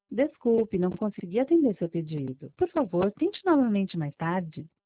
Desculpe, não consegui atender seu pedido. Por favor, tente novamente mais tarde.